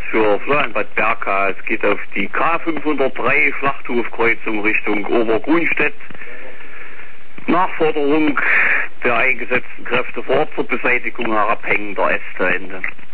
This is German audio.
für Florian-Bad Berka. Es geht auf die K503 Schlachthofkreuzung Richtung Obergrunstedt. Nachforderung der eingesetzten Kräfte vor Ort zur Beseitigung herabhängender Äste. Ende.